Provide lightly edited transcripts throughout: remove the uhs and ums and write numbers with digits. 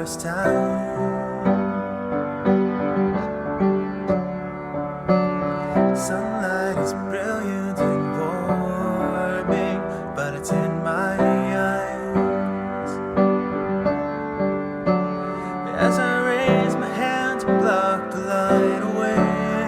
first time. Sunlight is brilliant and warming, but it's in my eyes. As I raise my hand to block the light away,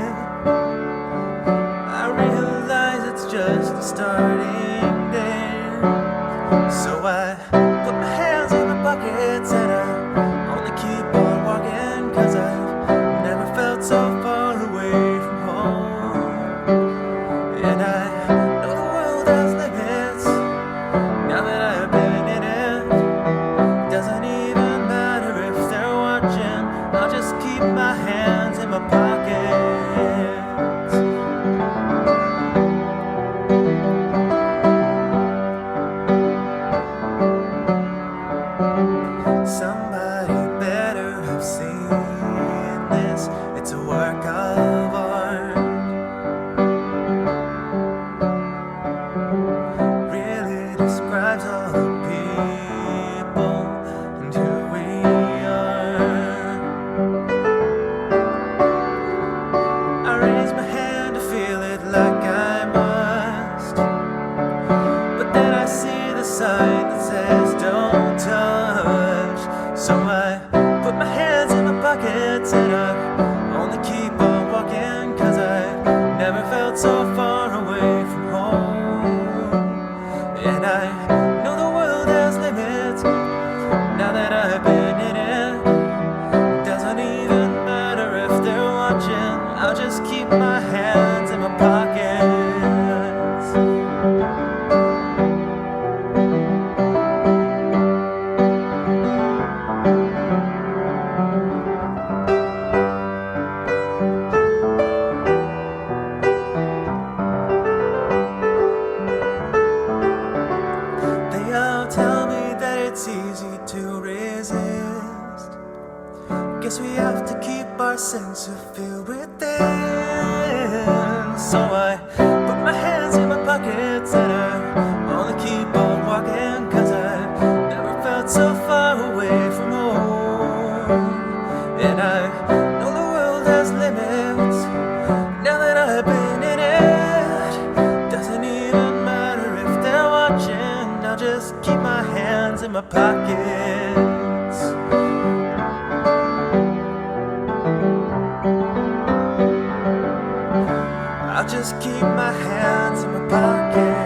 I realize it's just the starting day. So I put my hands in my pockets and I only keep on walking, 'cause I've never felt so far away from home. And I know the world has limits, now that I've been in it. Doesn't even matter if they're watching, I'll just keep my hands in my pockets. Somebody better have seen this, it's a work of art. Really describes all the people and who we are. I raise my hand to feel it like I must, but then I see the sign that says don't touch. So I put my hands in my pockets and I only keep on walking, 'cause I've never felt so far away from home. And I know the world has limits, now that I've been in it. Doesn't even matter if they're watching, I'll just keep my hands in my pockets. Tell me that it's easy to resist. Guess we have to keep our sense of feel within. So I put my hands in my pockets and I only keep on walking, 'cause I've never felt so far away from home. And I know the world has limits, now that I've been in it. Doesn't even matter if they're watching, I'll just keep my hands in my pockets. I'll just keep my hands in my pockets.